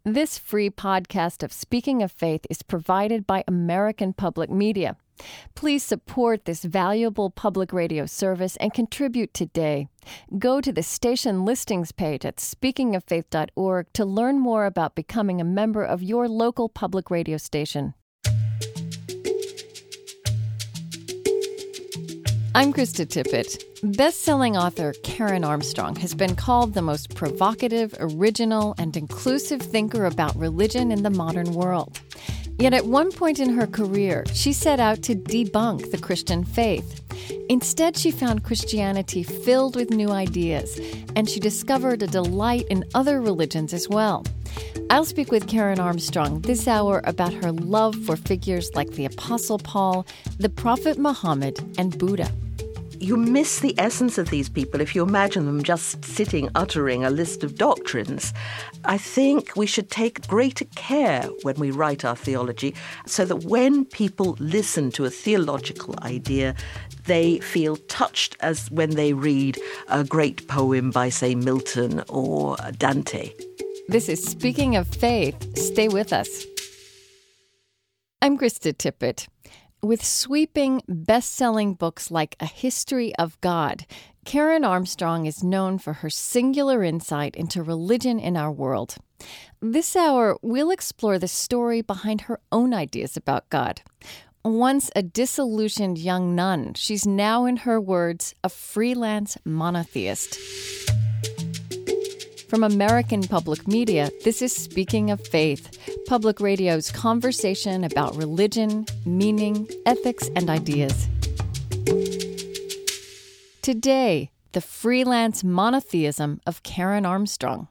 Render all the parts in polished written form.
This free podcast of Speaking of Faith is provided by American Public Media. Please support this valuable public radio service and contribute today. Go to the station listings page at speakingoffaith.org to learn more about becoming a member of your local public radio station. I'm Krista Tippett. Best-selling author Karen Armstrong has been called the most provocative, original, and inclusive thinker about religion in the modern world. Yet at one point in her career, she set out to debunk the Christian faith. Instead, she found Christianity filled with new ideas, and she discovered a delight in other religions as well. I'll speak with Karen Armstrong this hour about her love for figures like the Apostle Paul, the Prophet Muhammad, and Buddha. You miss the essence of these people if you imagine them just sitting uttering a list of doctrines. I think we should take greater care when we write our theology so that when people listen to a theological idea, they feel touched as when they read a great poem by, say, Milton or Dante. This is Speaking of Faith. Stay with us. I'm Krista Tippett. With sweeping, best-selling books like A History of God, Karen Armstrong is known for her singular insight into religion in our world. This hour, we'll explore the story behind her own ideas about God. Once a disillusioned young nun, she's now, in her words, a freelance monotheist. From American Public Media, this is Speaking of Faith, public radio's conversation about religion, meaning, ethics, and ideas. Today, the freelance monotheism of Karen Armstrong.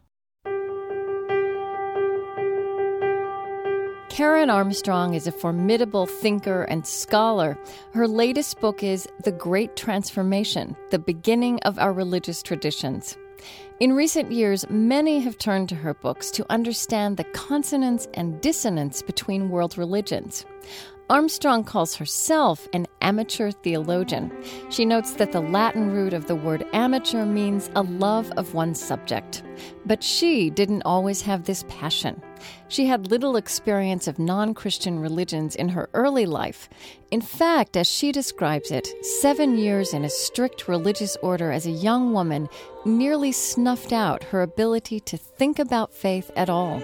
Karen Armstrong is a formidable thinker and scholar. Her latest book is The Great Transformation, The Beginning of Our Religious Traditions. In recent years, many have turned to her books to understand the consonance and dissonance between world religions. Armstrong calls herself an amateur theologian. She notes that the Latin root of the word amateur means a love of one's subject. But she didn't always have this passion. She had little experience of non-Christian religions in her early life. In fact, as she describes it, 7 years in a strict religious order as a young woman nearly snuffed out her ability to think about faith at all.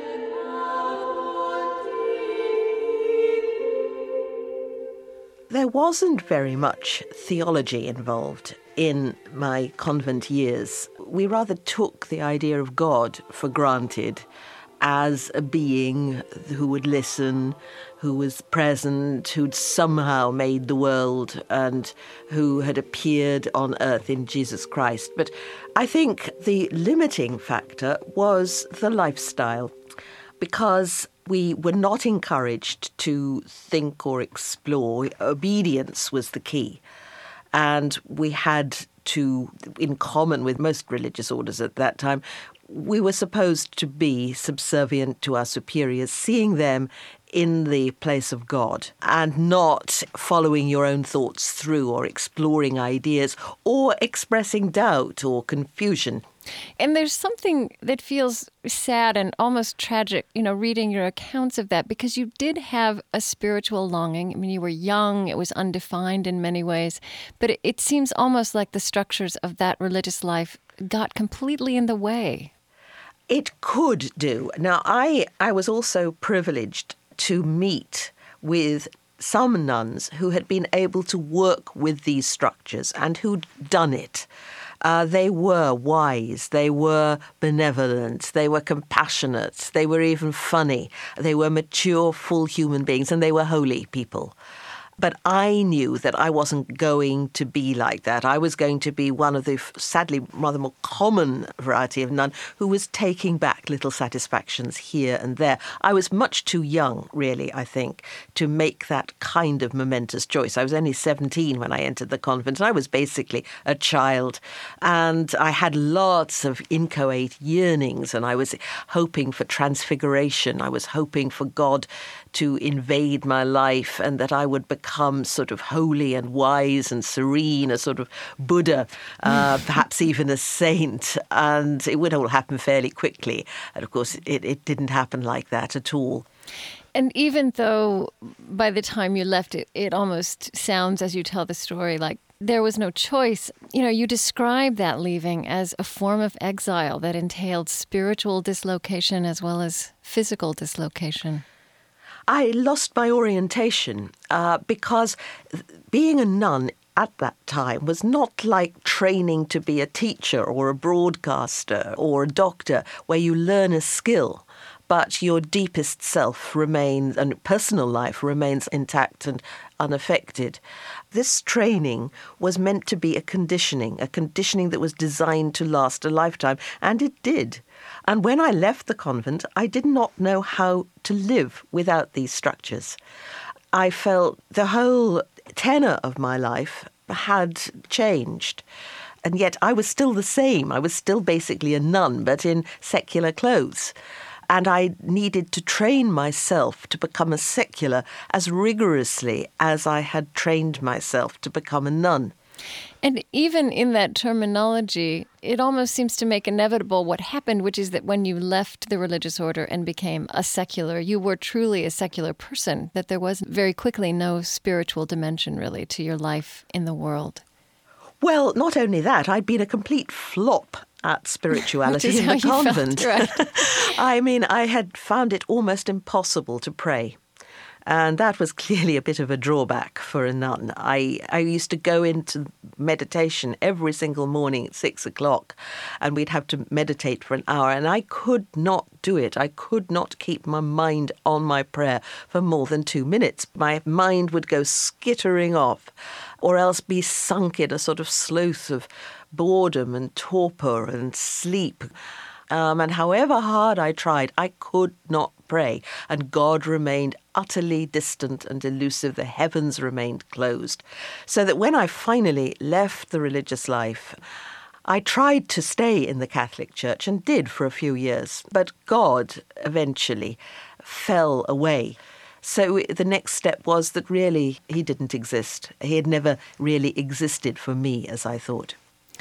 There wasn't very much theology involved in my convent years. We rather took the idea of God for granted as a being who would listen, who was present, who'd somehow made the world and who had appeared on earth in Jesus Christ. But I think the limiting factor was the lifestyle, because we were not encouraged to think or explore. Obedience was the key. And we had to, in common with most religious orders at that time, we were supposed to be subservient to our superiors, seeing them in the place of God and not following your own thoughts through or exploring ideas or expressing doubt or confusion. And there's something that feels sad and almost tragic, reading your accounts of that, because you did have a spiritual longing. I mean, you were young, it was undefined in many ways, but it seems almost like the structures of that religious life got completely in the way. It could do. Now, I was also privileged to meet with some nuns who had been able to work with these structures and who'd done it. They were wise, they were benevolent, they were compassionate, they were even funny, they were mature, full human beings, and they were holy people. But I knew that I wasn't going to be like that. I was going to be one of the, sadly, rather more common variety of nun who was taking back little satisfactions here and there. I was much too young, really, I think, to make that kind of momentous choice. I was only 17 when I entered the convent. I was basically a child. And I had lots of inchoate yearnings, and I was hoping for transfiguration. I was hoping for God to invade my life and that I would become become sort of holy and wise and serene, a sort of Buddha, perhaps even a saint. And it would all happen fairly quickly. And of course, it didn't happen like that at all. And even though by the time you left, it almost sounds, as you tell the story, like there was no choice. You describe that leaving as a form of exile that entailed spiritual dislocation as well as physical dislocation. I lost my orientation because being a nun at that time was not like training to be a teacher or a broadcaster or a doctor where you learn a skill. But your deepest self remains, and personal life remains intact and unaffected. This training was meant to be a conditioning that was designed to last a lifetime, and it did. And when I left the convent, I did not know how to live without these structures. I felt the whole tenor of my life had changed. And yet I was still the same. I was still basically a nun, but in secular clothes. And I needed to train myself to become a secular as rigorously as I had trained myself to become a nun. And even in that terminology, it almost seems to make inevitable what happened, which is that when you left the religious order and became a secular, you were truly a secular person, that there was very quickly no spiritual dimension really to your life in the world. Well, not only that, I'd been a complete flop at spirituality in the convent. Felt, right? I mean, I had found it almost impossible to pray. And that was clearly a bit of a drawback for a nun. I used to go into meditation every single morning at 6 o'clock, and we'd have to meditate for an hour, and I could not do it. I could not keep my mind on my prayer for more than 2 minutes. My mind would go skittering off, or else be sunk in a sort of sloth of boredom and torpor and sleep. And however hard I tried, I could not pray. And God remained utterly distant and elusive. The heavens remained closed. So that when I finally left the religious life, I tried to stay in the Catholic Church and did for a few years. But God eventually fell away. So the next step was that really he didn't exist. He had never really existed for me, as I thought.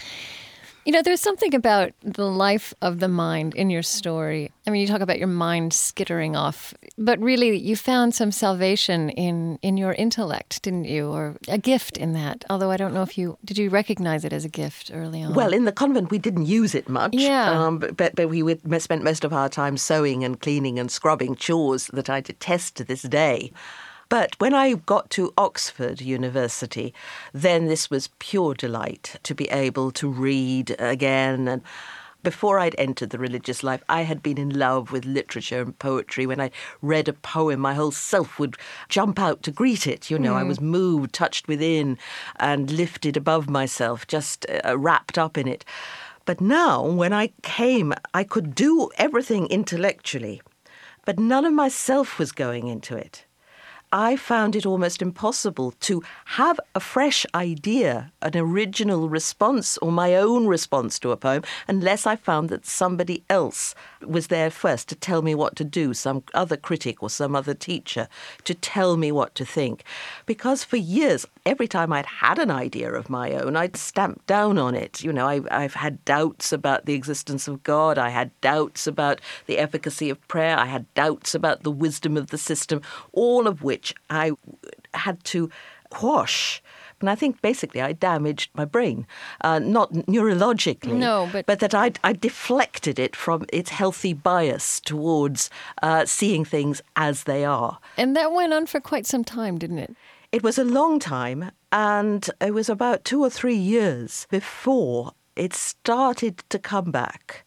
There's something about the life of the mind in your story. I mean, you talk about your mind skittering off, but really you found some salvation in your intellect, didn't you? Or a gift in that, although I don't know if did you recognize it as a gift early on? Well, in the convent we didn't use it much, yeah. But we spent most of our time sewing and cleaning and scrubbing, chores that I detest to this day. But when I got to Oxford University, then this was pure delight to be able to read again. And before I'd entered the religious life, I had been in love with literature and poetry. When I read a poem, my whole self would jump out to greet it. I was moved, touched within, and lifted above myself, just wrapped up in it. But now, when I came, I could do everything intellectually, but none of myself was going into it. I found it almost impossible to have a fresh idea, an original response or my own response to a poem, unless I found that somebody else was there first to tell me what to do, some other critic or some other teacher to tell me what to think. Because for years, every time I'd had an idea of my own, I'd stamped down on it. I've had doubts about the existence of God. I had doubts about the efficacy of prayer. I had doubts about the wisdom of the system, all of which I had to quash. And I think basically I damaged my brain, not neurologically, but that I deflected it from its healthy bias towards seeing things as they are. And that went on for quite some time, didn't it? It was a long time, and it was about 2 or 3 years before it started to come back.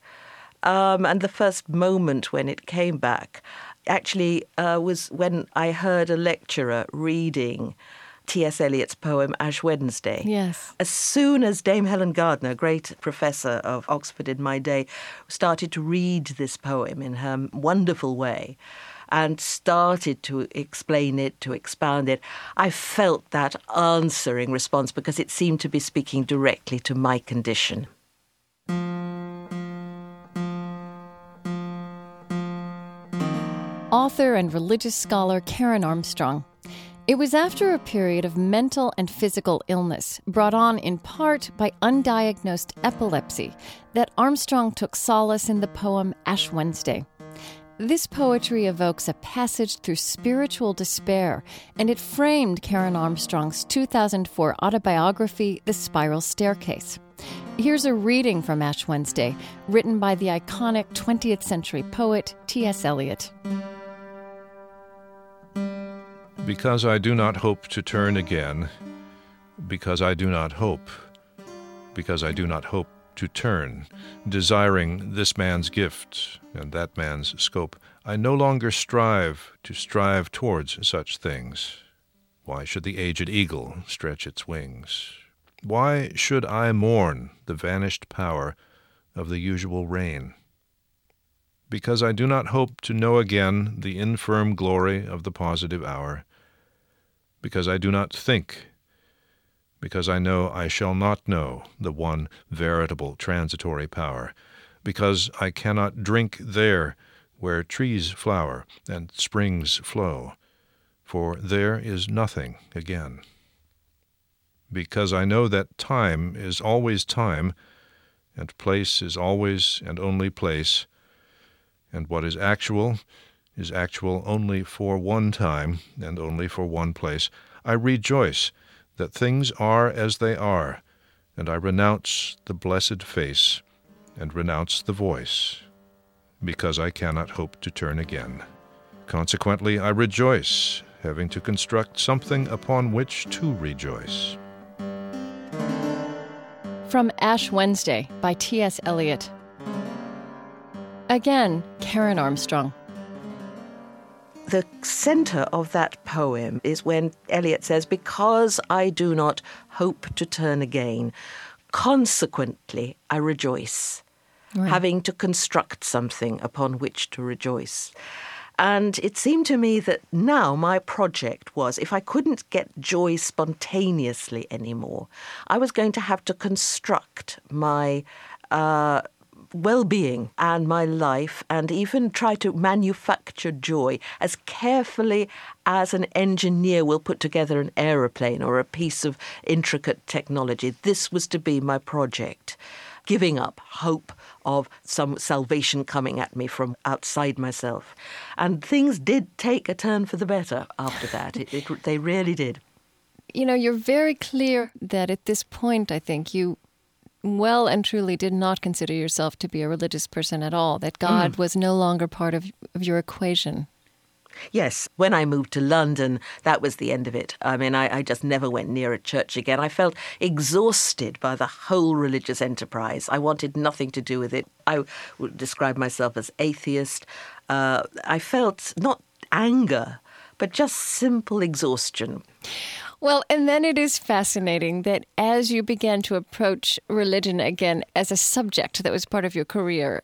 And the first moment when it came back actually was when I heard a lecturer reading T.S. Eliot's poem Ash Wednesday. Yes. As soon as Dame Helen Gardner, a great professor of Oxford in my day, started to read this poem in her wonderful way and started to explain it, to expound it, I felt that answering response because it seemed to be speaking directly to my condition. Author and religious scholar Karen Armstrong. It was after a period of mental and physical illness, brought on in part by undiagnosed epilepsy, that Armstrong took solace in the poem Ash Wednesday. This poetry evokes a passage through spiritual despair, and it framed Karen Armstrong's 2004 autobiography, The Spiral Staircase. Here's a reading from Ash Wednesday, written by the iconic 20th century poet T.S. Eliot. Because I do not hope to turn again, because I do not hope to turn, desiring this man's gift and that man's scope, I no longer strive towards such things. Why should the aged eagle stretch its wings? Why should I mourn the vanished power of the usual rain? Because I do not hope to know again the infirm glory of the positive hour. Because I do not think, because I know I shall not know the one veritable transitory power, because I cannot drink there where trees flower and springs flow, for there is nothing again. Because I know that time is always time, and place is always and only place, and what is actual only for one time and only for one place. I rejoice that things are as they are, and I renounce the blessed face and renounce the voice, because I cannot hope to turn again. Consequently, I rejoice, having to construct something upon which to rejoice. From Ash Wednesday by T.S. Eliot. Again, Karen Armstrong. The center of that poem is when Eliot says, because I do not hope to turn again, consequently I rejoice, having to construct something upon which to rejoice. And it seemed to me that now my project was, if I couldn't get joy spontaneously anymore, I was going to have to construct my well-being and my life, and even try to manufacture joy as carefully as an engineer will put together an aeroplane or a piece of intricate technology. This was to be my project, giving up hope of some salvation coming at me from outside myself. And things did take a turn for the better after that. They really did. You know, you're very clear that at this point, I think, you well and truly did not consider yourself to be a religious person at all, that God was no longer part of your equation. Yes, when I moved to London, that was the end of it. I mean, I just never went near a church again. I felt exhausted by the whole religious enterprise. I wanted nothing to do with it. I would describe myself as atheist. I felt not anger, but just simple exhaustion. Well, and then it is fascinating that as you began to approach religion again as a subject that was part of your career,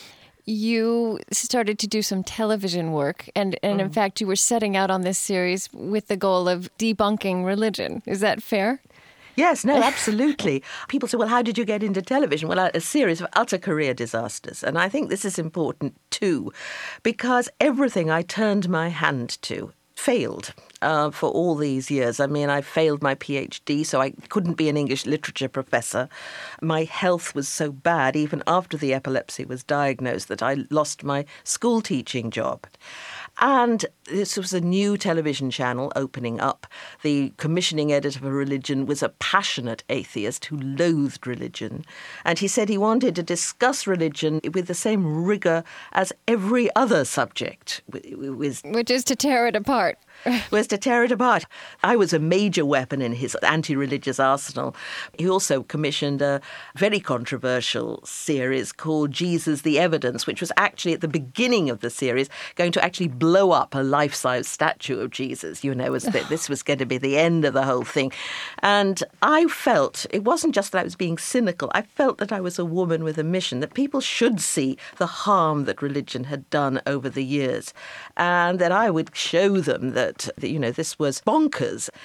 you started to do some television work. And in fact, you were setting out on this series with the goal of debunking religion. Is that fair? Yes, no, absolutely. People say, well, how did you get into television? Well, a series of utter career disasters. And I think this is important too, because everything I turned my hand to failed for all these years. I mean, I failed my PhD, so I couldn't be an English literature professor. My health was so bad, even after the epilepsy was diagnosed, that I lost my school teaching job. And this was a new television channel opening up. The commissioning editor for religion was a passionate atheist who loathed religion. And he said he wanted to discuss religion with the same rigor as every other subject. Which is to tear it apart. Was to tear it apart. I was a major weapon in his anti-religious arsenal. He also commissioned a very controversial series called Jesus the Evidence, which was actually at the beginning of the series going to actually blow up a life-size statue of Jesus. You know, this was going to be the end of the whole thing. And I felt, it wasn't just that I was being cynical, I felt that I was a woman with a mission, that people should see the harm that religion had done over the years, and that I would show them that, you know, this was bonkers.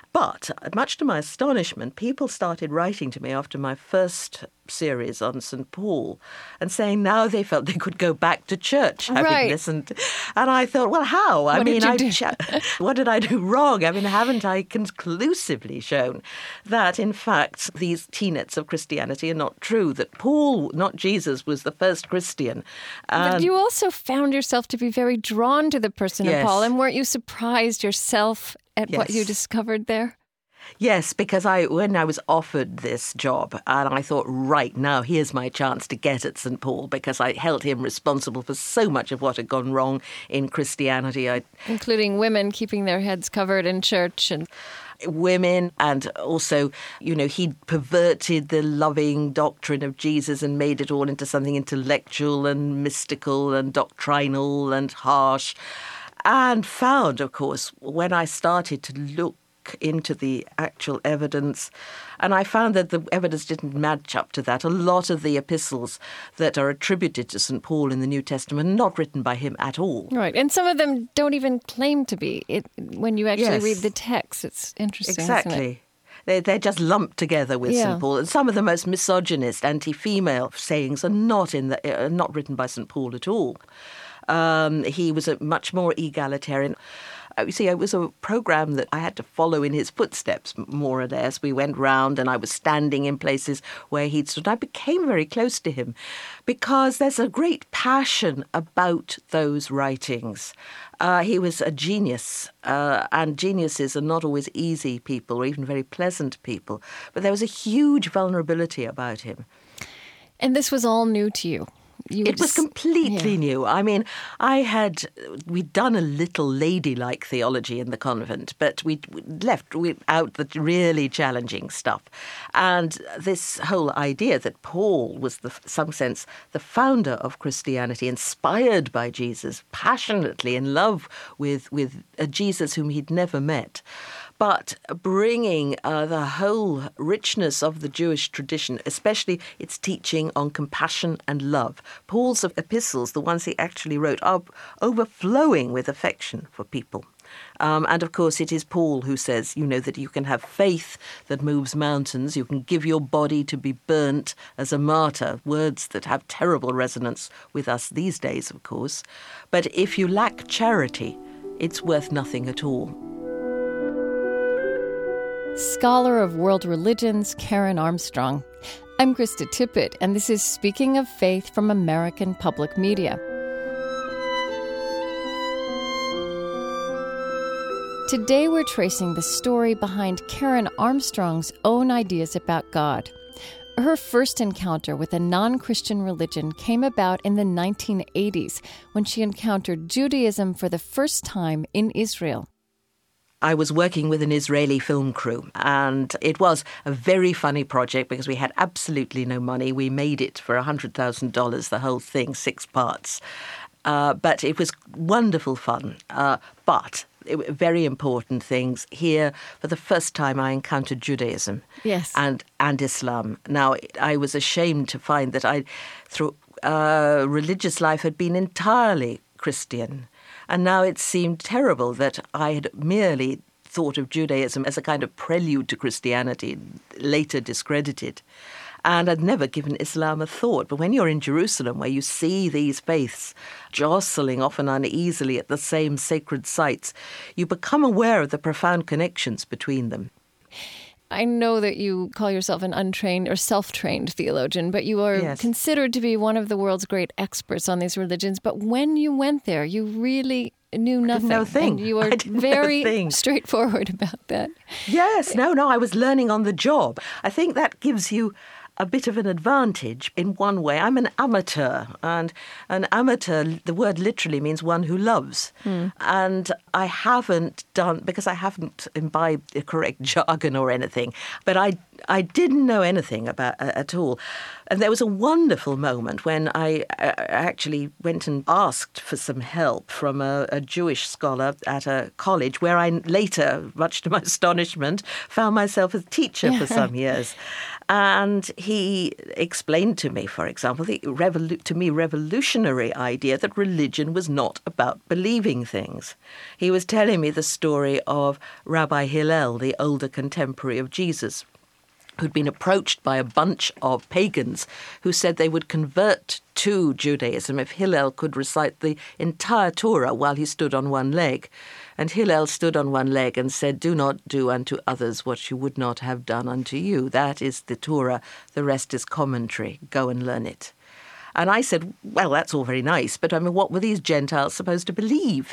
But much to my astonishment, people started writing to me after my first series on St. Paul and saying now they felt they could go back to church having listened. And I thought, well, how? What did I do wrong? I mean, haven't I conclusively shown that, in fact, these tenets of Christianity are not true, that Paul, not Jesus, was the first Christian? But you also found yourself to be very drawn to the person of Paul, and weren't you surprised yourself at what you discovered there? Yes, because when I was offered this job, and I thought, right, now here's my chance to get at St. Paul, because I held him responsible for so much of what had gone wrong in Christianity. Including women keeping their heads covered in church and women, and also, he'd perverted the loving doctrine of Jesus and made it all into something intellectual and mystical and doctrinal and harsh. And found, of course, when I started to look into the actual evidence, and I found that the evidence didn't match up to that. A lot of the epistles that are attributed to St. Paul in the New Testament are not written by him at all. Right, and some of them don't even claim to be. When you actually read the text, it's interesting, exactly. Isn't it? They're just lumped together with St. Paul. And some of the most misogynist, anti-female sayings are not written by St. Paul at all. He was a much more egalitarian. You see, it was a program that I had to follow in his footsteps, more or less. We went round and I was standing in places where he'd stood. I became very close to him because there's a great passion about those writings. He was a genius, and geniuses are not always easy people or even very pleasant people. But there was a huge vulnerability about him. And this was all new to you? It was completely new. I mean, we'd done a little ladylike theology in the convent, but we left out the really challenging stuff. And this whole idea that Paul was, in some sense, the founder of Christianity, inspired by Jesus, passionately in love with a Jesus whom he'd never met, but bringing the whole richness of the Jewish tradition, especially its teaching on compassion and love. Paul's epistles, the ones he actually wrote, are overflowing with affection for people. And of course, it is Paul who says, that you can have faith that moves mountains. You can give your body to be burnt as a martyr, words that have terrible resonance with us these days, of course. But if you lack charity, it's worth nothing at all. Scholar of World Religions, Karen Armstrong. I'm Krista Tippett, and this is Speaking of Faith from American Public Media. Today we're tracing the story behind Karen Armstrong's own ideas about God. Her first encounter with a non-Christian religion came about in the 1980s when she encountered Judaism for the first time in Israel. I was working with an Israeli film crew, and it was a very funny project because we had absolutely no money. We made it for $100,000, the whole thing, 6 parts. But it was wonderful fun. But very important things. Here, for the first time, I encountered Judaism and Islam. Now, I was ashamed to find that through religious life, had been entirely Christian. And now it seemed terrible that I had merely thought of Judaism as a kind of prelude to Christianity, later discredited. And I'd never given Islam a thought. But when you're in Jerusalem, where you see these faiths jostling often uneasily at the same sacred sites, you become aware of the profound connections between them. I know that you call yourself an untrained or self-trained theologian, but you are considered to be one of the world's great experts on these religions. But when you went there, you really knew nothing. No thing. And you were very straightforward about that. Yes, no, I was learning on the job. I think that gives you a bit of an advantage in one way. I'm an amateur, and an amateur, the word literally means one who loves. And I haven't done, because I haven't imbibed the correct jargon or anything, but I I didn't know anything about at all. And there was a wonderful moment when I actually went and asked for some help from a Jewish scholar at a college where I later, much to my astonishment, found myself a teacher for some years. And he explained to me, for example, the revolutionary idea that religion was not about believing things. He was telling me the story of Rabbi Hillel, the older contemporary of Jesus, who'd been approached by a bunch of pagans who said they would convert to Judaism if Hillel could recite the entire Torah while he stood on one leg. And Hillel stood on one leg and said, "Do not do unto others what you would not have done unto you. That is the Torah. The rest is commentary. Go and learn it." And I said, well, that's all very nice, but I mean, what were these Gentiles supposed to believe?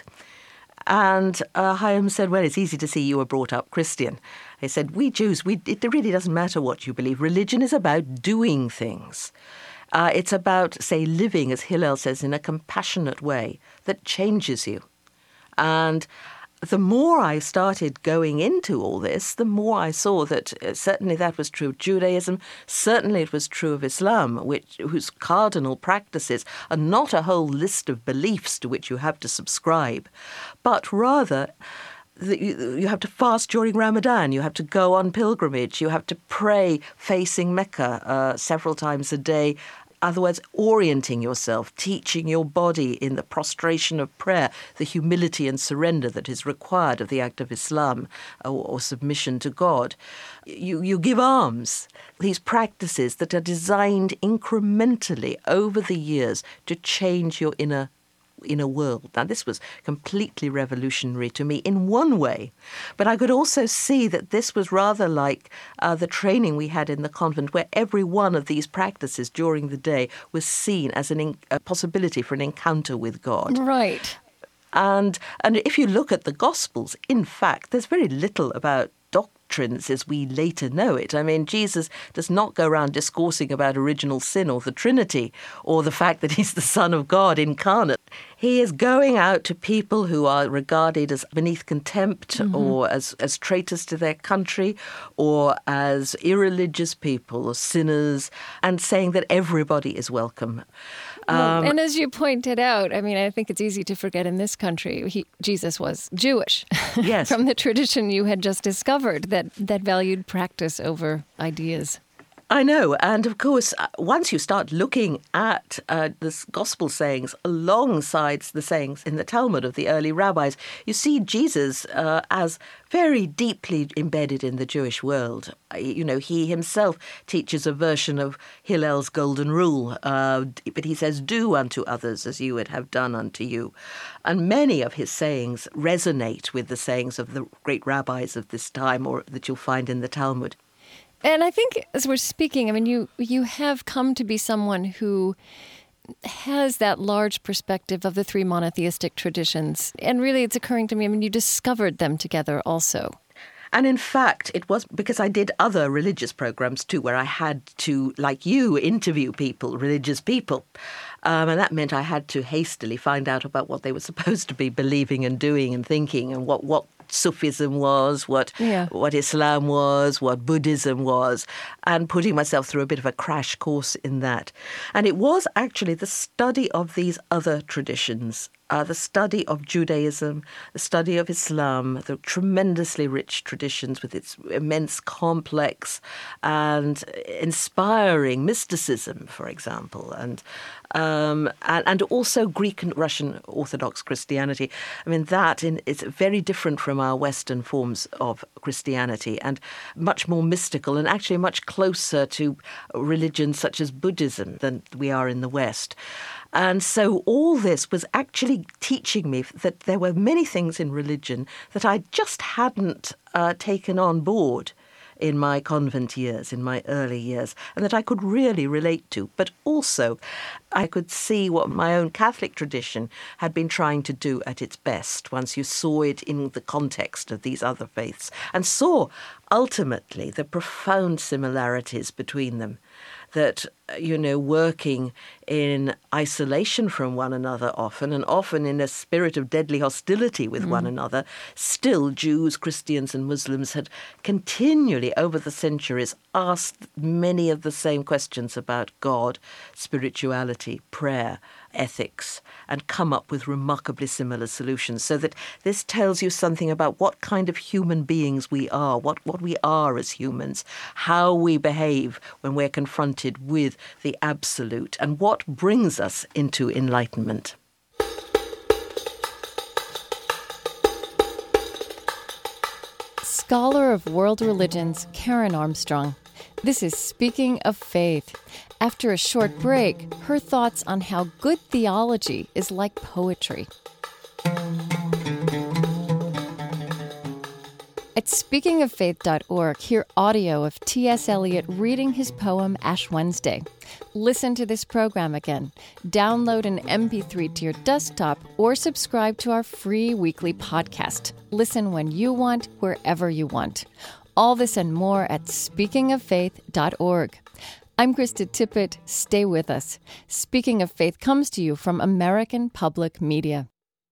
And Chaim said, well, it's easy to see you were brought up Christian. He said, we Jews, it really doesn't matter what you believe. Religion is about doing things. It's about, say, living, as Hillel says, in a compassionate way that changes you. And the more I started going into all this, the more I saw that certainly that was true of Judaism, certainly it was true of Islam, whose cardinal practices are not a whole list of beliefs to which you have to subscribe, but rather you have to fast during Ramadan, you have to go on pilgrimage, you have to pray facing Mecca several times a day. Otherwise, orienting yourself, teaching your body in the prostration of prayer, the humility and surrender that is required of the act of Islam or submission to God. You give alms. These practices that are designed incrementally over the years to change your inner world. Now, this was completely revolutionary to me in one way, but I could also see that this was rather like the training we had in the convent, where every one of these practices during the day was seen as a possibility for an encounter with God. Right. And if you look at the Gospels, in fact, there's very little about doctrines as we later know it. I mean, Jesus does not go around discoursing about original sin or the Trinity or the fact that he's the Son of God incarnate. He is going out to people who are regarded as beneath contempt or as traitors to their country or as irreligious people or sinners, and saying that everybody is welcome. And as you pointed out, I mean, I think it's easy to forget in this country, Jesus was Jewish. Yes. From the tradition you had just discovered that valued practice over ideas. I know. And of course, once you start looking at the gospel sayings alongside the sayings in the Talmud of the early rabbis, you see Jesus as very deeply embedded in the Jewish world. You know, he himself teaches a version of Hillel's golden rule, but he says, do unto others as you would have done unto you. And many of his sayings resonate with the sayings of the great rabbis of this time, or that you'll find in the Talmud. And I think as we're speaking, I mean, you have come to be someone who has that large perspective of the three monotheistic traditions. And really, it's occurring to me, I mean, you discovered them together also. And in fact, it was because I did other religious programs too, where I had to, like you, interview people, religious people. And that meant I had to hastily find out about what they were supposed to be believing and doing and thinking, and what Sufism was, what Islam was, what Buddhism was, and putting myself through a bit of a crash course in that. And it was actually the study of these other traditions, the study of Judaism, the study of Islam, the tremendously rich traditions with its immense complex and inspiring mysticism, for example, and also Greek and Russian Orthodox Christianity. I mean, it's very different from our Western forms of Christianity and much more mystical and actually much closer to religions such as Buddhism than we are in the West. And so all this was actually teaching me that there were many things in religion that I just hadn't taken on board in my convent years, in my early years, and that I could really relate to. But also, I could see what my own Catholic tradition had been trying to do at its best once you saw it in the context of these other faiths and saw, ultimately, the profound similarities between them. that, working in isolation from one another often, and often in a spirit of deadly hostility with one another, still Jews, Christians and Muslims had continually over the centuries asked many of the same questions about God, spirituality, prayer, ethics, and come up with remarkably similar solutions. So that this tells you something about what kind of human beings we are, what we are as humans, how we behave when we're confronted with the absolute, and what brings us into enlightenment. Scholar of world religions, Karen Armstrong. This is Speaking of Faith. After a short break, her thoughts on how good theology is like poetry. At speakingoffaith.org, hear audio of T.S. Eliot reading his poem Ash Wednesday. Listen to this program again. Download an MP3 to your desktop or subscribe to our free weekly podcast. Listen when you want, wherever you want. All this and more at speakingoffaith.org. I'm Krista Tippett. Stay with us. Speaking of Faith comes to you from American Public Media.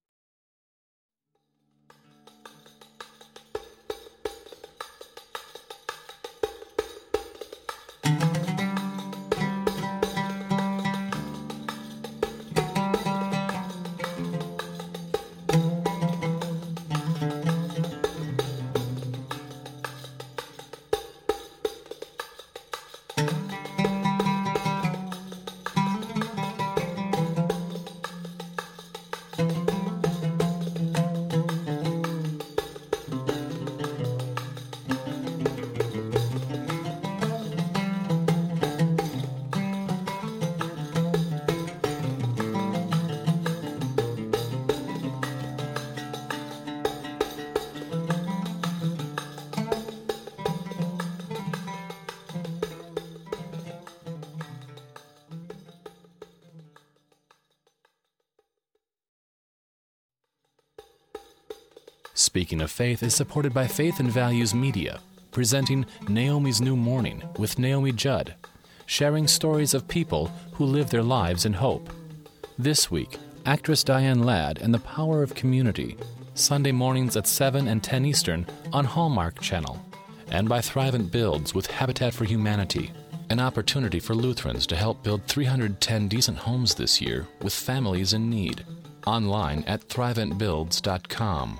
Speaking of Faith is supported by Faith and Values Media, presenting Naomi's New Morning with Naomi Judd, sharing stories of people who live their lives in hope. This week, actress Diane Ladd and the Power of Community, Sunday mornings at 7 and 10 Eastern on Hallmark Channel, and by Thrivent Builds with Habitat for Humanity, an opportunity for Lutherans to help build 310 decent homes this year with families in need. Online at thriventbuilds.com.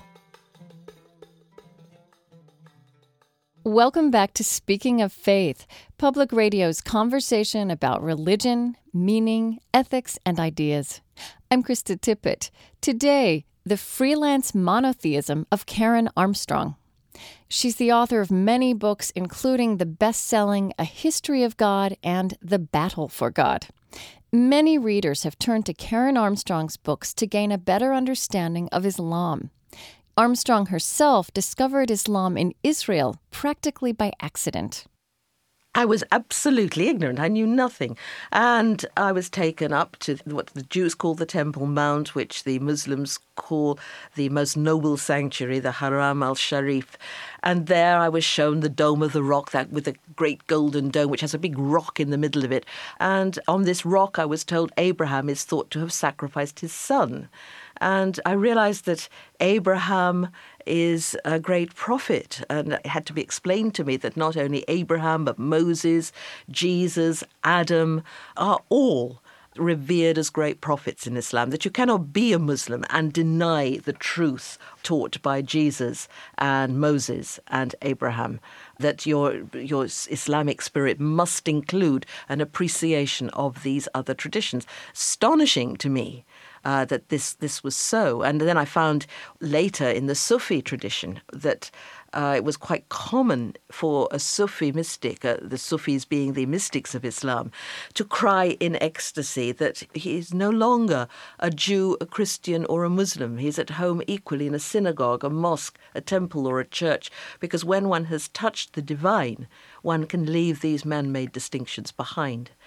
Welcome back to Speaking of Faith, Public Radio's conversation about religion, meaning, ethics, and ideas. I'm Krista Tippett. Today, the freelance monotheism of Karen Armstrong. She's the author of many books, including the best-selling A History of God and The Battle for God. Many readers have turned to Karen Armstrong's books to gain a better understanding of Islam. Armstrong herself discovered Islam in Israel practically by accident. I was absolutely ignorant. I knew nothing. And I was taken up to what the Jews call the Temple Mount, which the Muslims call the most noble sanctuary, the Haram al-Sharif. And there I was shown the Dome of the Rock, that with a great golden dome, which has a big rock in the middle of it. And on this rock, I was told Abraham is thought to have sacrificed his son. And I realized that Abraham is a great prophet. And it had to be explained to me that not only Abraham, but Moses, Jesus, Adam are all revered as great prophets in Islam, that you cannot be a Muslim and deny the truth taught by Jesus and Moses and Abraham, that your Islamic spirit must include an appreciation of these other traditions. Astonishing to me that this was so. And then I found later in the Sufi tradition that it was quite common for a Sufi mystic, the Sufis being the mystics of Islam, to cry in ecstasy that he is no longer a Jew, a Christian, or a Muslim. He's at home equally in a synagogue, a mosque, a temple, or a church, because when one has touched the divine, one can leave these man-made distinctions behind.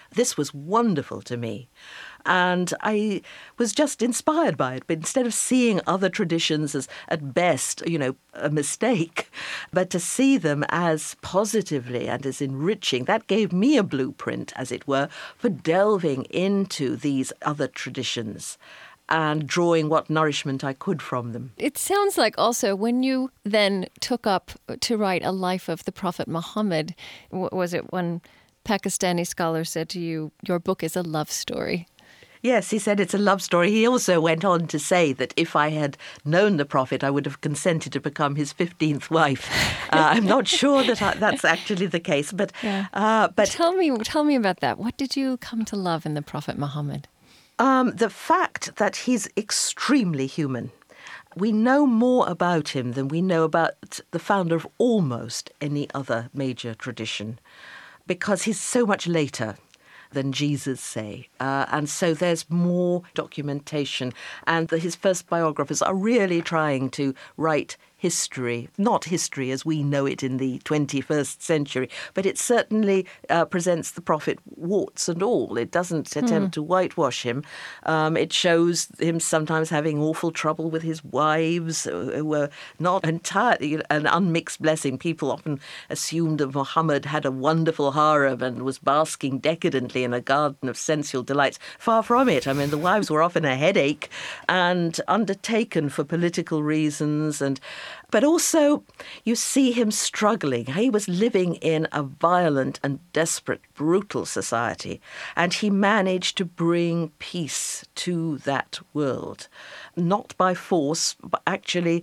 This was wonderful to me. And I was just inspired by it. But instead of seeing other traditions as, at best, a mistake, but to see them as positively and as enriching, that gave me a blueprint, as it were, for delving into these other traditions and drawing what nourishment I could from them. It sounds like also when you then took up to write a life of the Prophet Muhammad, was it one Pakistani scholar said to you, your book is a love story? Yes, he said it's a love story. He also went on to say that if I had known the Prophet, I would have consented to become his 15th wife. I'm not sure that that's actually the case, but tell me about that. What did you come to love in the Prophet Muhammad? The fact that he's extremely human. We know more about him than we know about the founder of almost any other major tradition, because he's so much later than Jesus, say. And so there's more documentation. And his first biographers are really trying to write history, not history as we know it in the 21st century, but it certainly presents the Prophet warts and all. It doesn't attempt to whitewash him. It shows him sometimes having awful trouble with his wives, who were not entirely an unmixed blessing. People often assumed that Muhammad had a wonderful harem and was basking decadently in a garden of sensual delights. Far from it. I mean, the wives were often a headache and undertaken for political reasons, but also you see him struggling. He was living in a violent and desperate, brutal society, and he managed to bring peace to that world. Not by force, but actually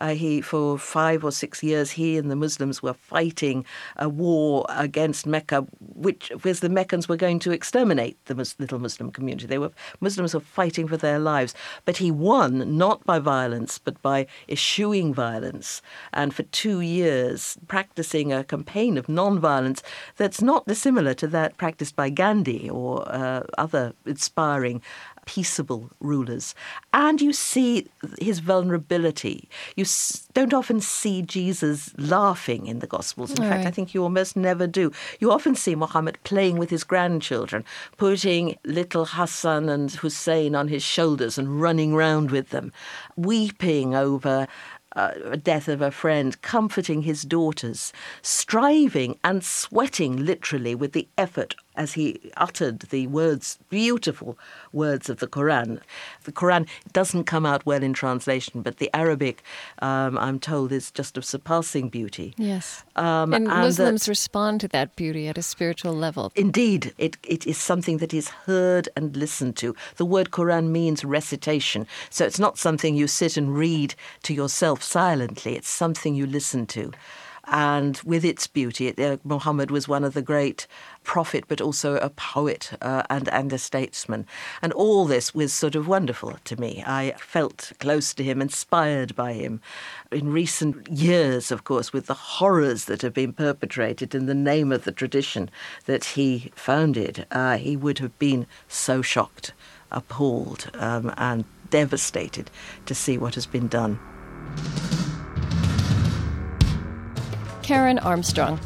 for 5 or 6 years, he and the Muslims were fighting a war against Mecca, because the Meccans were going to exterminate the little Muslim community. Muslims were fighting for their lives. But he won, not by violence, but by eschewing violence. And for 2 years, practicing a campaign of non-violence that's not dissimilar to that practiced by Gandhi or other inspiring peaceable rulers. And you see his vulnerability. You don't often see Jesus laughing in the Gospels. In fact, I think you almost never do. You often see Muhammad playing with his grandchildren, putting little Hassan and Hussein on his shoulders and running round with them, weeping over death of a friend, comforting his daughters, striving and sweating literally with the effort as he uttered the words, beautiful words of the Quran. The Quran doesn't come out well in translation, but the Arabic, I'm told, is just of surpassing beauty. Yes. And Muslims respond to that beauty at a spiritual level. Indeed. It is something that is heard and listened to. The word Quran means recitation. So it's not something you sit and read to yourself silently. It's something you listen to. And with its beauty, Muhammad was one of the great prophet, but also a poet and a statesman. And all this was sort of wonderful to me. I felt close to him, inspired by him. In recent years, of course, with the horrors that have been perpetrated in the name of the tradition that he founded, he would have been so shocked, appalled, and devastated to see what has been done. Karen Armstrong.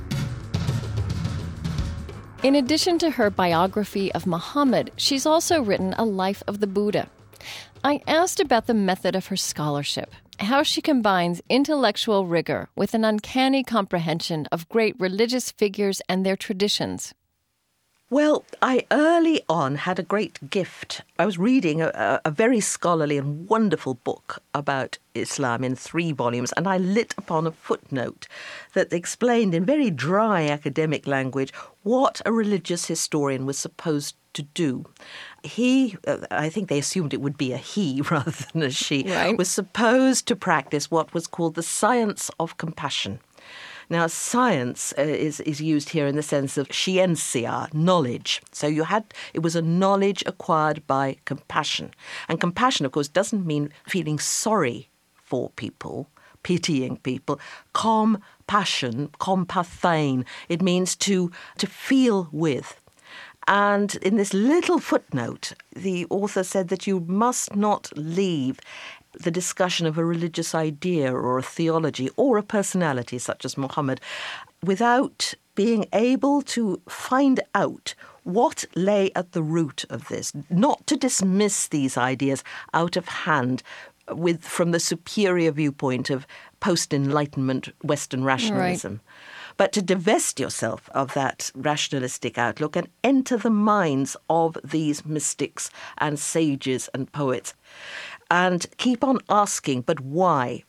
In addition to her biography of Muhammad, she's also written a life of the Buddha. I asked about the method of her scholarship, how she combines intellectual rigor with an uncanny comprehension of great religious figures and their traditions. Well, I early on had a great gift. I was reading a very scholarly and wonderful book about Islam in 3 volumes, and I lit upon a footnote that explained in very dry academic language what a religious historian was supposed to do. He, I think they assumed it would be a he rather than a she, right, was supposed to practice what was called the science of compassion. Now, science is used here in the sense of scientia, knowledge. So it was a knowledge acquired by compassion. And compassion, of course, doesn't mean feeling sorry for people, pitying people. Compassion, kompathein, it means to feel with. And in this little footnote, the author said that you must not leave the discussion of a religious idea or a theology or a personality such as Muhammad without being able to find out what lay at the root of this, not to dismiss these ideas out of hand from the superior viewpoint of post-Enlightenment Western rationalism. Right. But to divest yourself of that rationalistic outlook and enter the minds of these mystics and sages and poets and keep on asking, but why,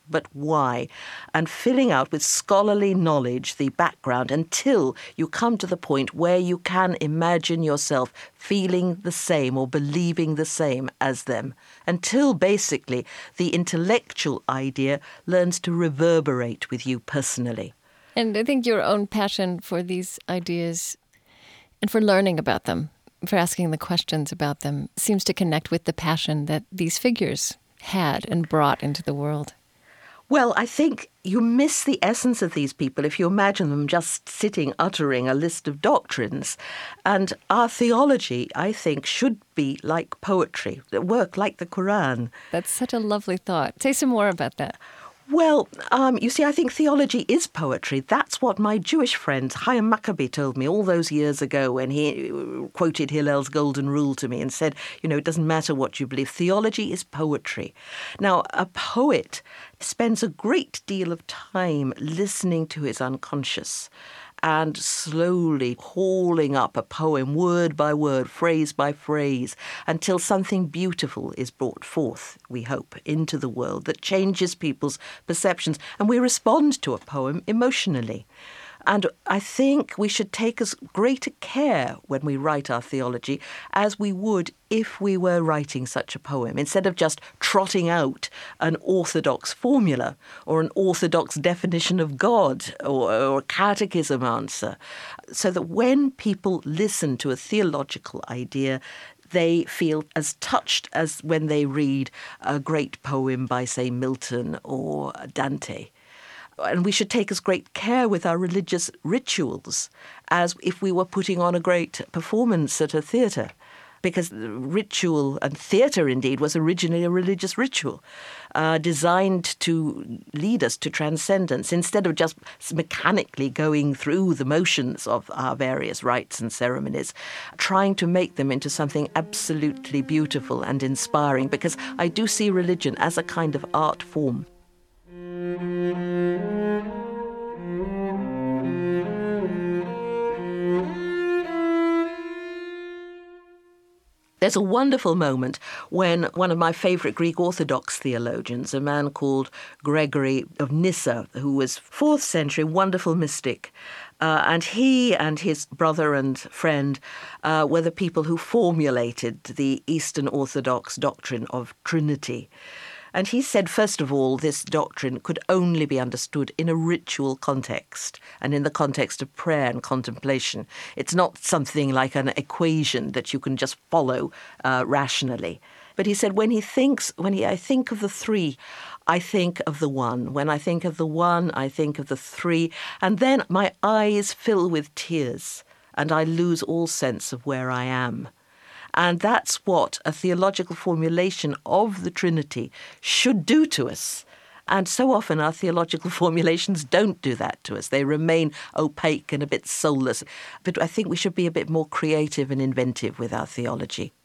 and filling out with scholarly knowledge the background until you come to the point where you can imagine yourself feeling the same or believing the same as them, until basically the intellectual idea learns to reverberate with you personally. And I think your own passion for these ideas and for learning about them, for asking the questions about them, seems to connect with the passion that these figures had and brought into the world. Well, I think you miss the essence of these people if you imagine them just sitting uttering a list of doctrines. And our theology, I think, should be like poetry, work like the Quran. That's such a lovely thought. Say some more about that. Well, you see, I think theology is poetry. That's what my Jewish friend Chaim Maccabee told me all those years ago when he quoted Hillel's Golden Rule to me and said, it doesn't matter what you believe. Theology is poetry. Now, a poet spends a great deal of time listening to his unconscious and slowly hauling up a poem word by word, phrase by phrase, until something beautiful is brought forth, we hope, into the world that changes people's perceptions. And we respond to a poem emotionally. And I think we should take as greater care when we write our theology as we would if we were writing such a poem, instead of just trotting out an orthodox formula or an orthodox definition of God or a catechism answer, so that when people listen to a theological idea, they feel as touched as when they read a great poem by, say, Milton or Dante. And we should take as great care with our religious rituals as if we were putting on a great performance at a theatre. Because ritual and theatre, indeed, was originally a religious ritual designed to lead us to transcendence instead of just mechanically going through the motions of our various rites and ceremonies, trying to make them into something absolutely beautiful and inspiring, because I do see religion as a kind of art form. There's a wonderful moment when one of my favourite Greek Orthodox theologians, a man called Gregory of Nyssa, who was 4th century, wonderful mystic, and he and his brother and friend were the people who formulated the Eastern Orthodox doctrine of Trinity. And he said, first of all, this doctrine could only be understood in a ritual context and in the context of prayer and contemplation. It's not something like an equation that you can just follow rationally. But he said, when I think of the three, I think of the one. When I think of the one, I think of the three. And then my eyes fill with tears and I lose all sense of where I am. And that's what a theological formulation of the Trinity should do to us. And so often our theological formulations don't do that to us. They remain opaque and a bit soulless. But I think we should be a bit more creative and inventive with our theology.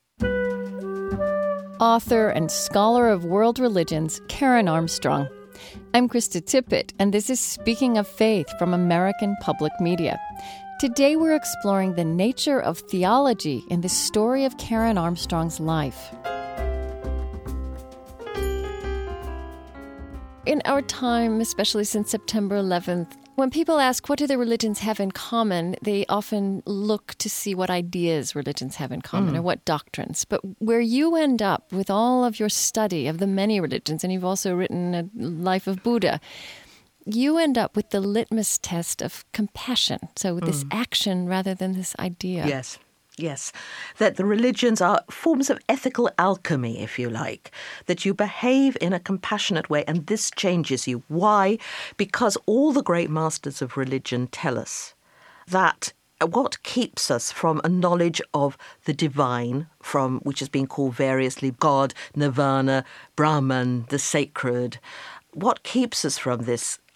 Author and scholar of world religions, Karen Armstrong. I'm Krista Tippett, and this is Speaking of Faith from American Public Media. Today we're exploring the nature of theology in the story of Karen Armstrong's life. In our time, especially since September 11th, when people ask what do the religions have in common, they often look to see what ideas religions have in common or what doctrines. But where you end up with all of your study of the many religions, and you've also written a Life of Buddha, you end up with the litmus test of compassion. So this action rather than this idea. Yes. That the religions are forms of ethical alchemy, if you like. That you behave in a compassionate way, and this changes you. Why? Because all the great masters of religion tell us that what keeps us from a knowledge of the divine, which has been called variously God, Nirvana, Brahman, the sacred, what keeps us from this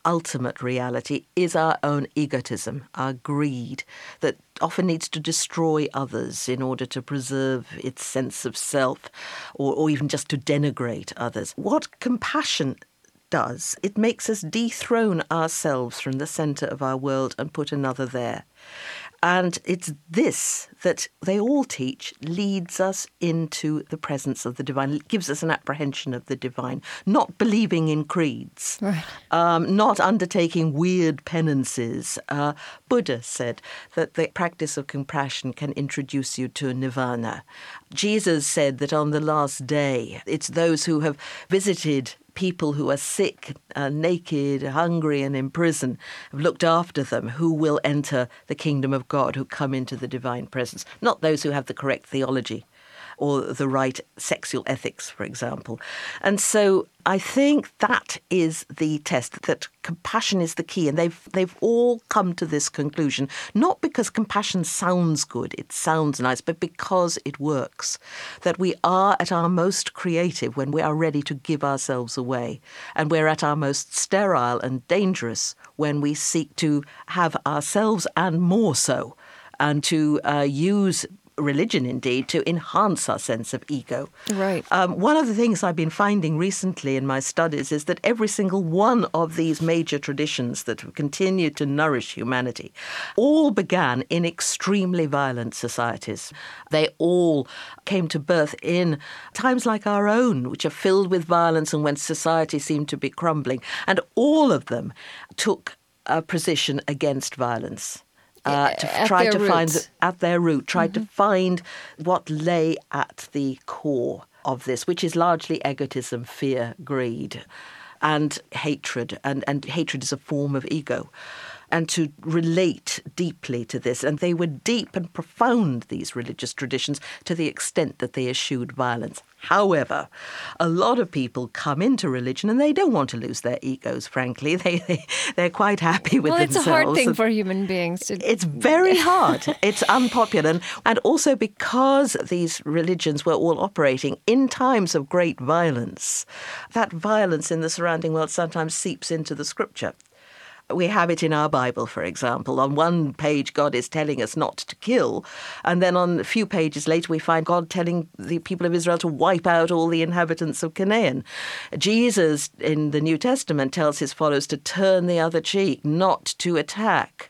ultimate reality is our own egotism, our greed, that often needs to destroy others in order to preserve its sense of self, or even just to denigrate others. What compassion does, it makes us dethrone ourselves from the centre of our world and put another there. And it's this that they all teach leads us into the presence of the divine. It gives us an apprehension of the divine, not believing in creeds, right. Not undertaking weird penances. Buddha said that the practice of compassion can introduce you to nirvana. Jesus said that on the last day, it's those who have visited people who are sick, naked, hungry, and in prison, have looked after them, who will enter the kingdom of God, who come into the divine presence. Not those who have the correct theology or the right sexual ethics, for example. And so I think that is the test, that compassion is the key. And they've all come to this conclusion, not because compassion sounds good, it sounds nice, but because it works. That we are at our most creative when we are ready to give ourselves away. And we're at our most sterile and dangerous when we seek to have ourselves and more so, and to use religion, indeed, to enhance our sense of ego. Right. One of the things I've been finding recently in my studies is that every single one of these major traditions that have continued to nourish humanity all began in extremely violent societies. They all came to birth in times like our own, which are filled with violence and when society seemed to be crumbling. And all of them took a position to find what lay at the core of this, which is largely egotism, fear, greed, and hatred. And hatred is a form of ego. And to relate deeply to this. And they were deep and profound, these religious traditions, to the extent that they eschewed violence. However, a lot of people come into religion and they don't want to lose their egos, frankly. They're quite happy with themselves. Well, it's a hard thing for human beings to... It's very hard. It's unpopular. And also because these religions were all operating in times of great violence, that violence in the surrounding world sometimes seeps into the scripture. We have it in our Bible, for example. On one page, God is telling us not to kill. And then on a few pages later, we find God telling the people of Israel to wipe out all the inhabitants of Canaan. Jesus, in the New Testament, tells his followers to turn the other cheek, not to attack,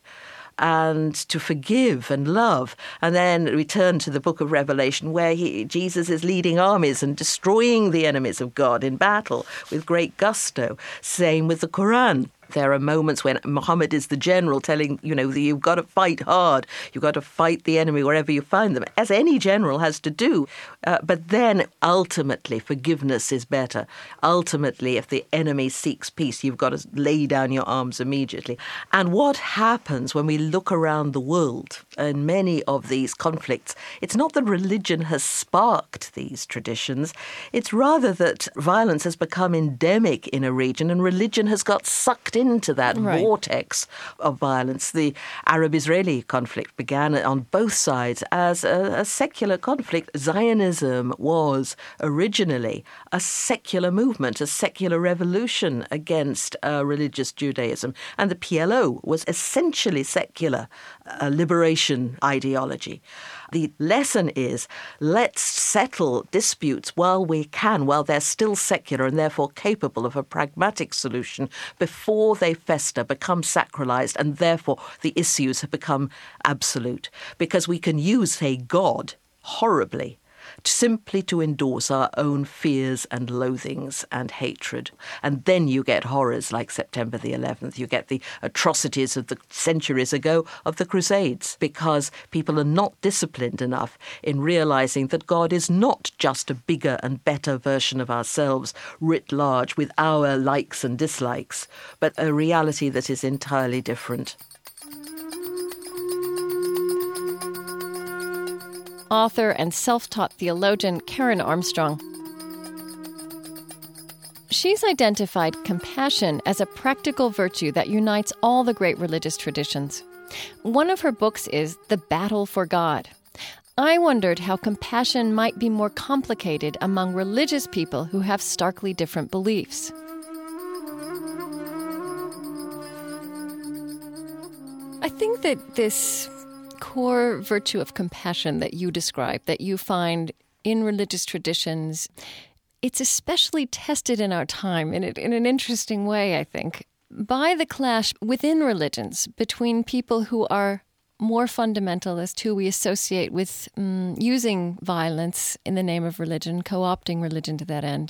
and to forgive and love. And then we turn to the book of Revelation, where Jesus is leading armies and destroying the enemies of God in battle with great gusto. Same with the Quran. There are moments when Muhammad is the general telling, you've got to fight hard. You've got to fight the enemy wherever you find them, as any general has to do. But then ultimately, forgiveness is better. Ultimately, if the enemy seeks peace, you've got to lay down your arms immediately. And what happens when we look around the world in many of these conflicts, it's not that religion has sparked these traditions. It's rather that violence has become endemic in a region and religion has got sucked into that vortex of violence. The Arab-Israeli conflict began on both sides as a secular conflict. Zionism was originally a secular movement, a secular revolution against religious Judaism. And the PLO was essentially secular, liberation ideology. The lesson is, let's settle disputes while we can, while they're still secular and therefore capable of a pragmatic solution, before they fester, become sacralized, and therefore the issues have become absolute. Because we can use, say, God horribly, simply to endorse our own fears and loathings and hatred. And then you get horrors like September the 11th. You get the atrocities of the centuries ago of the Crusades, because people are not disciplined enough in realizing that God is not just a bigger and better version of ourselves writ large with our likes and dislikes, but a reality that is entirely different. Author and self-taught theologian Karen Armstrong. She's identified compassion as a practical virtue that unites all the great religious traditions. One of her books is The Battle for God. I wondered how compassion might be more complicated among religious people who have starkly different beliefs. I think that this core virtue of compassion that you describe, that you find in religious traditions, it's especially tested in our time in an interesting way, I think, by the clash within religions between people who are more fundamentalist, who we associate with using violence in the name of religion, co-opting religion to that end,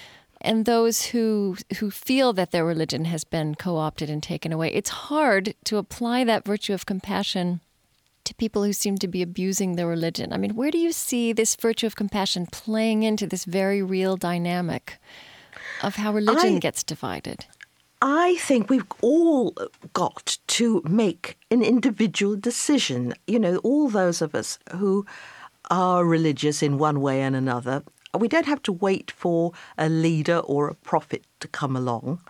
and those who feel that their religion has been co-opted and taken away. It's hard to apply that virtue of compassion to people who seem to be abusing their religion. I mean, where do you see this virtue of compassion playing into this very real dynamic of how religion gets divided? I think we've all got to make an individual decision. You know, all those of us who are religious in one way and another, we don't have to wait for a leader or a prophet to come along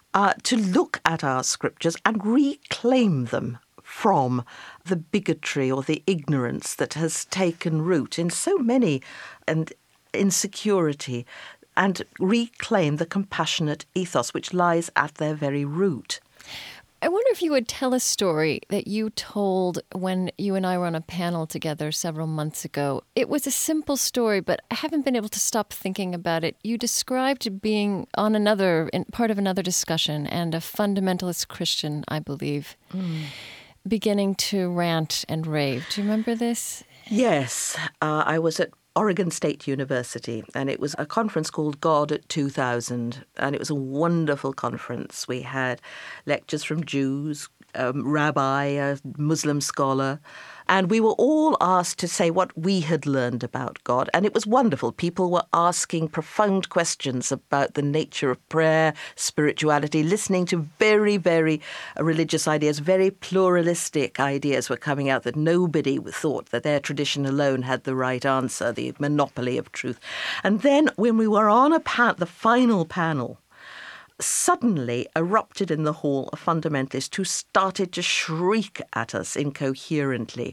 to look at our scriptures and reclaim them from the bigotry or the ignorance that has taken root in so many, and insecurity, and reclaim the compassionate ethos which lies at their very root. I wonder if you would tell a story that you told when you and I were on a panel together several months ago. It was a simple story, but I haven't been able to stop thinking about it. You described being on part of another discussion, and a fundamentalist Christian, I believe, beginning to rant and rave. Do you remember this? Yes, I was at Oregon State University, and it was a conference called God at 2000, and it was a wonderful conference. We had lectures from Jews, a rabbi, a Muslim scholar, and we were all asked to say what we had learned about God, and it was wonderful. People were asking profound questions about the nature of prayer, spirituality, listening to very, very religious ideas, very pluralistic ideas were coming out, that nobody thought that their tradition alone had the right answer, the monopoly of truth. And then when we were on the final panel, suddenly erupted in the hall a fundamentalist who started to shriek at us incoherently.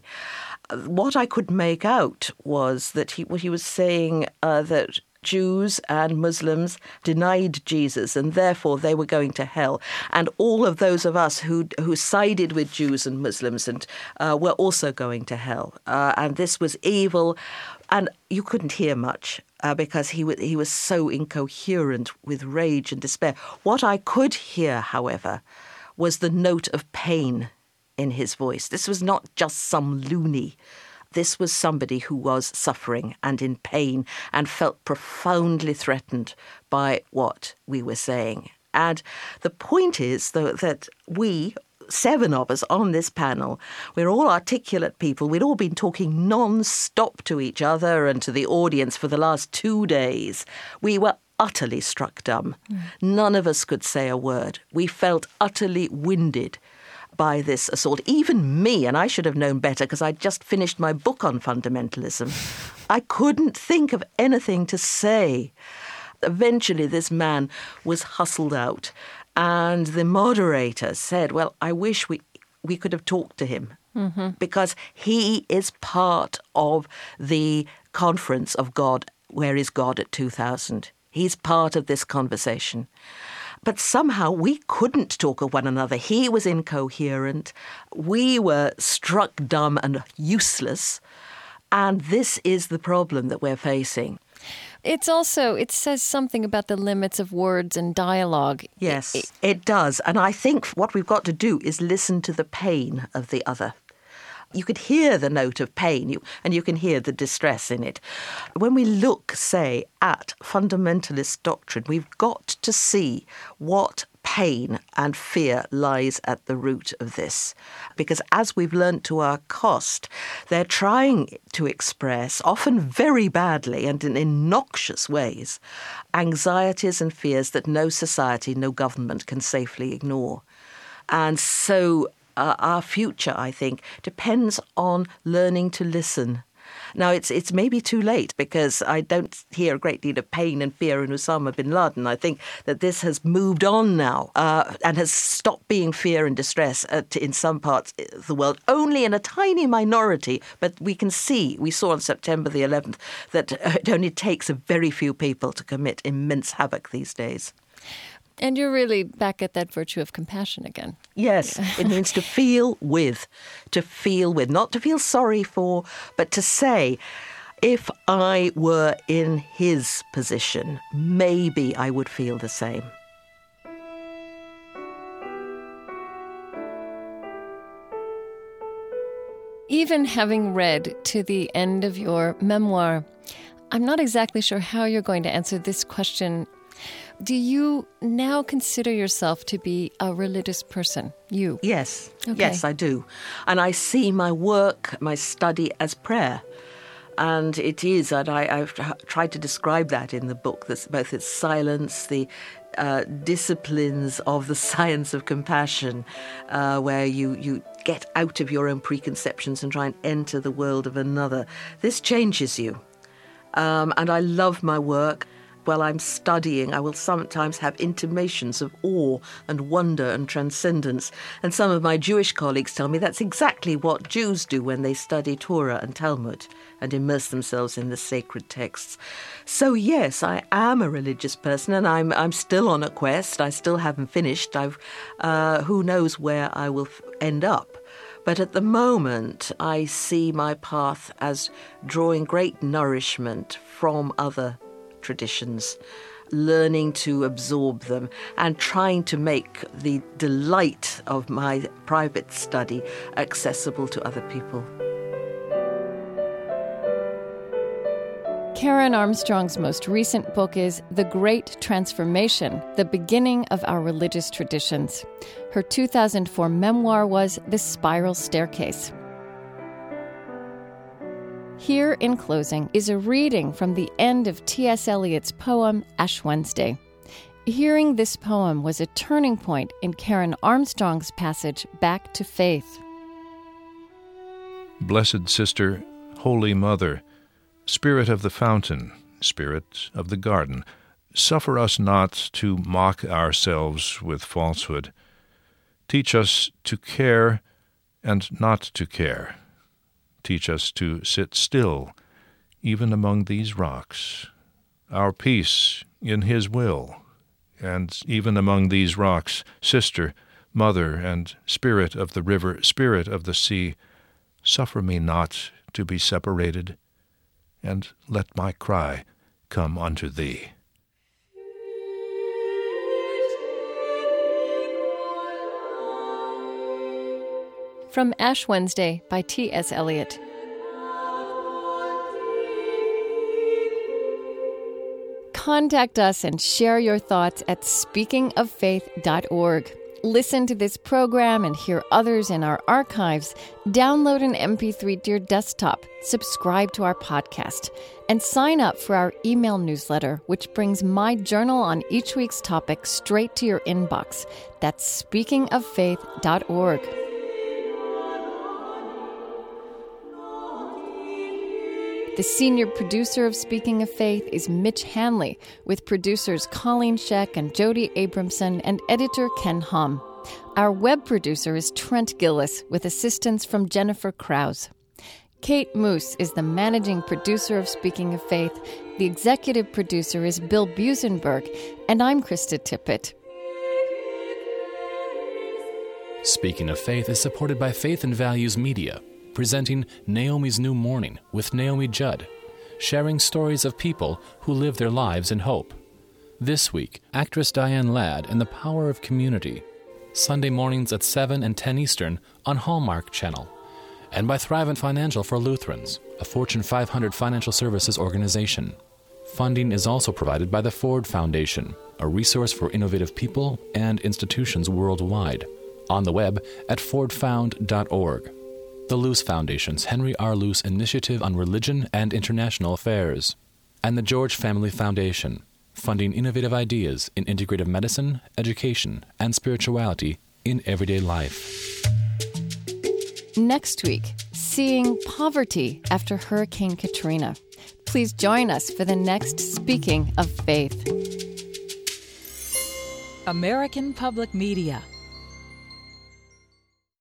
What I could make out was that he was saying that Jews and Muslims denied Jesus, and therefore they were going to hell. And all of those of us who sided with Jews and Muslims and were also going to hell. And this was evil. And you couldn't hear much because he was so incoherent with rage and despair. What I could hear, however, was the note of pain in his voice. This was not just some loony. This was somebody who was suffering and in pain and felt profoundly threatened by what we were saying. And the point is, though, that we, 7 of us on this panel, we're all articulate people. We'd all been talking non-stop to each other and to the audience for the last 2 days. We were utterly struck dumb. None of us could say a word. We felt utterly winded by this assault. Even me, and I should have known better because I'd just finished my book on fundamentalism, I couldn't think of anything to say. Eventually, this man was hustled out, and the moderator said, well, I wish we could have talked to him because he is part of the conference of God, Where is God at 2000. He's part of this conversation. But somehow we couldn't talk of one another. He was incoherent. We were struck dumb and useless. And this is the problem that we're facing. It says something about the limits of words and dialogue. Yes, it does. And I think what we've got to do is listen to the pain of the other. You could hear the note of pain, and you can hear the distress in it. When we look, say, at fundamentalist doctrine, we've got to see what pain and fear lies at the root of this. Because as we've learnt to our cost, they're trying to express, often very badly and in noxious ways, anxieties and fears that no society, no government can safely ignore. And so our future, I think, depends on learning to listen. Now, it's maybe too late because I don't hear a great deal of pain and fear in Osama bin Laden. I think that this has moved on now and has stopped being fear and distress in some parts of the world, only in a tiny minority. But we saw on September the 11th, that it only takes a very few people to commit immense havoc these days. And you're really back at that virtue of compassion again. Yes, it means to feel with, not to feel sorry for, but to say, if I were in his position, maybe I would feel the same. Even having read to the end of your memoir, I'm not exactly sure how you're going to answer this question. Do you now consider yourself to be a religious person? You? Yes. Okay. Yes, I do. And I see my work, my study as prayer. And it is, and I've tried to describe that in the book, both its silence, the disciplines of the science of compassion, where you get out of your own preconceptions and try and enter the world of another. This changes you. And I love my work. While I'm studying, I will sometimes have intimations of awe and wonder and transcendence. And some of my Jewish colleagues tell me that's exactly what Jews do when they study Torah and Talmud and immerse themselves in the sacred texts. So yes, I am a religious person, and I'm still on a quest. I still haven't finished. Who knows where I will end up. But at the moment, I see my path as drawing great nourishment from other traditions, learning to absorb them and trying to make the delight of my private study accessible to other people. Karen Armstrong's most recent book is The Great Transformation, The Beginning of Our Religious Traditions. Her 2004 memoir was The Spiral Staircase. Here in closing is a reading from the end of T.S. Eliot's poem, Ash Wednesday. Hearing this poem was a turning point in Karen Armstrong's passage back to faith. Blessed Sister, Holy Mother, Spirit of the fountain, Spirit of the garden, suffer us not to mock ourselves with falsehood. Teach us to care and not to care. Teach us to sit still, even among these rocks, our peace in His will, and even among these rocks, Sister, Mother, and Spirit of the river, Spirit of the sea, suffer me not to be separated, and let my cry come unto Thee. From Ash Wednesday by T.S. Eliot. Contact us and share your thoughts at speakingoffaith.org. Listen to this program and hear others in our archives. Download an MP3 to your desktop. Subscribe to our podcast. And sign up for our email newsletter, which brings my journal on each week's topic straight to your inbox. That's speakingoffaith.org. The senior producer of Speaking of Faith is Mitch Hanley, with producers Colleen Scheck and Jody Abramson and editor Ken Hum. Our web producer is Trent Gillis, with assistance from Jennifer Krause. Kate Moose is the managing producer of Speaking of Faith. The executive producer is Bill Busenberg, and I'm Krista Tippett. Speaking of Faith is supported by Faith and Values Media, presenting Naomi's New Morning with Naomi Judd, sharing stories of people who live their lives in hope. This week, actress Diane Ladd and the Power of Community, Sunday mornings at 7 and 10 Eastern on Hallmark Channel, and by Thrivent Financial for Lutherans, a Fortune 500 financial services organization. Funding is also provided by the Ford Foundation, a resource for innovative people and institutions worldwide, on the web at fordfound.org. The Luce Foundation's Henry R. Luce Initiative on Religion and International Affairs, and the George Family Foundation, funding innovative ideas in integrative medicine, education, and spirituality in everyday life. Next week, seeing poverty after Hurricane Katrina. Please join us for the next Speaking of Faith. American Public Media